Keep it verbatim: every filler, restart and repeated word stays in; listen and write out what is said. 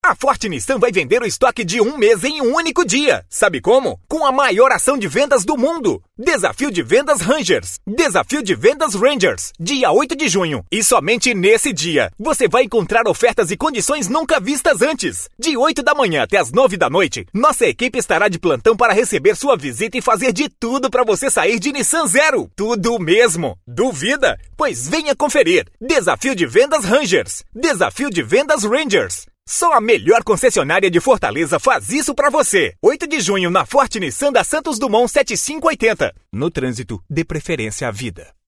A Forte Nissan vai vender o estoque de um mês em um único dia. Sabe como? Com a maior ação de vendas do mundo. Desafio de Vendas Rangers. Desafio de Vendas Rangers. Dia oito de junho. E somente nesse dia, você vai encontrar ofertas e condições nunca vistas antes. De oito da manhã até as nove da noite, nossa equipe estará de plantão para receber sua visita e fazer de tudo para você sair de Nissan Zero. Tudo mesmo. Duvida? Pois venha conferir. Desafio de Vendas Rangers. Desafio de Vendas Rangers. Só a melhor concessionária de Fortaleza faz isso pra você. oito de junho na Forte Nissan da Santos Dumont setenta e cinco oitenta. No trânsito, dê preferência à vida.